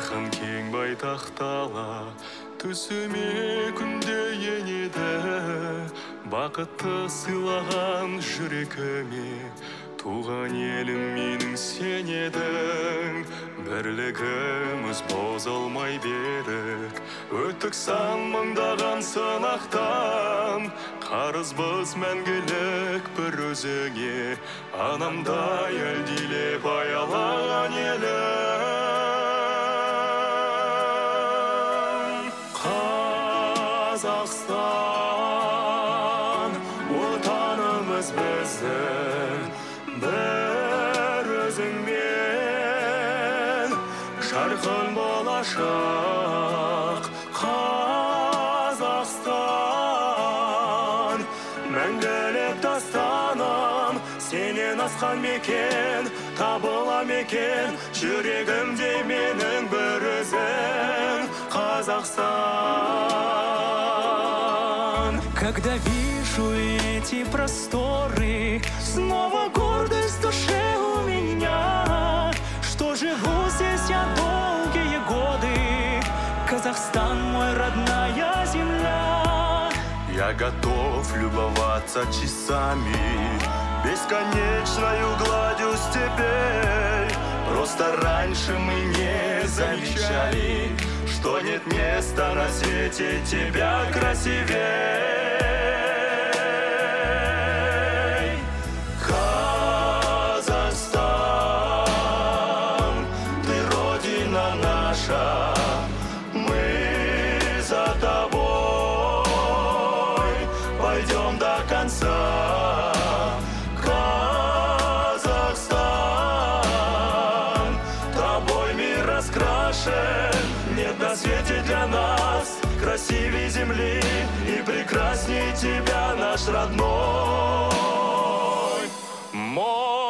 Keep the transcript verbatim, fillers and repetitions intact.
жатқан кең байтақ дала, түсіме күнде енеді, бақытты сыйлаған жүрегіме. Туған елім менің сен едің, бірлігіміз бұзылмай берік. Өттік сан мыңдаған сынақтан, қарызбыз мәңгілік бір өзіңе. Анамдай әлдилеп аялаған елім. Қазақстан, отанымыз біздің, бір өзіңмен жарқын болашақ. Қазақстан, мәңгілік дастаным, сенен асқан мекен, табыла мекен, жүрегімде менің бір өзің. Казахстан. Когда вижу эти просторы, снова гордость в душе у меня, что живу здесь я долгие годы. Казахстан, мой родная земля. Я готов любоваться часами, бесконечною гладью степей. Просто раньше мы не замечали, что нет места на свете тебя красивей. Казахстан, ты родина наша, мы за тобой пойдем до конца. Казахстан, тобой мир раскрашен, нет на свете для нас красивей земли и прекрасней тебя, наш родной. Мой